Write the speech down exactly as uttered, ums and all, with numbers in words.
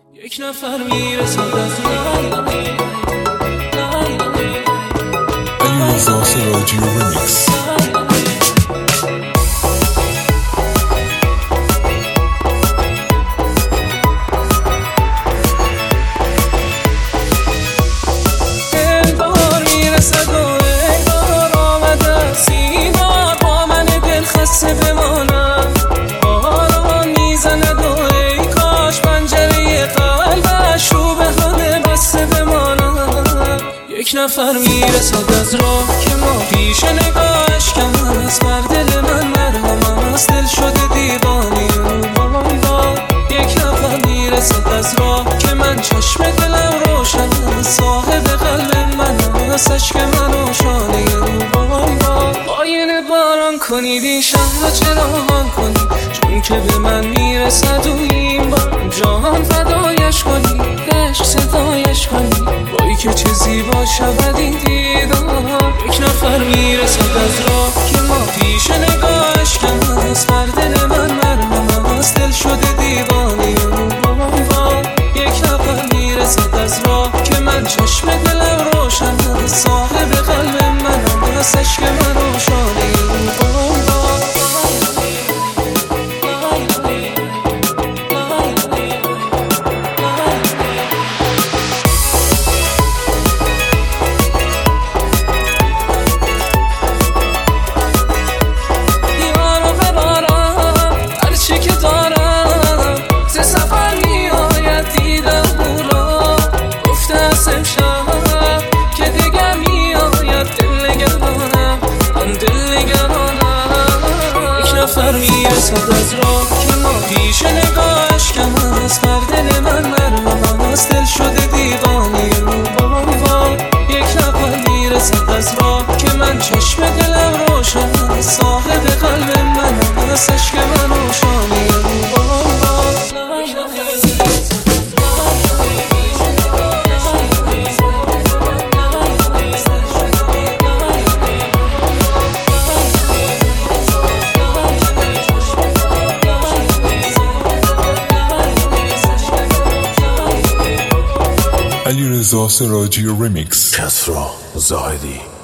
یک نفر میرسد از راه علیرضا سراجی رمیکس. انگار میرسد و انگار آمده سینا با من دل خسته بمانم. باران میزند و ای کاش پنجره قلبش رو به خانه بسته بمانم. یک نفر میرسد از راه که ما پیش نگاهش کم است، بر دل من مرهم است، دل شده دیوانی وای وای. یک نفر میرسد از راه که من چشم دلم روشن است، صاحب قلب من است، عشق من و شانه وای وای. آینه باران کنید این شهر چراغان کنید، چون که به من میرسد و این بار جهان فدایش کنید، عشق صدایش کنید. وای که چه زیبا شود این دیدار. یک نفر میرسد از راه که ما پیش نگاهش کم است، بر دل من مرهم است، دل شده دیوانه وای وای. یک نفر میرسد از راه که من چشم دلم روشن است، صاحب قلب من است، عشق من و شانه وای وای. نفر میرسد از راه که ما پیش نگاهش کم است، بر دل من مرهم است، دل شده دیوانه وای وای. یک نفر میرسد از راه که من چشم دلم روشن است، صاحب قلب من است، عشق من و شانه وای وای. علیرضا سراجی رمیکس. کسرا زاهدی.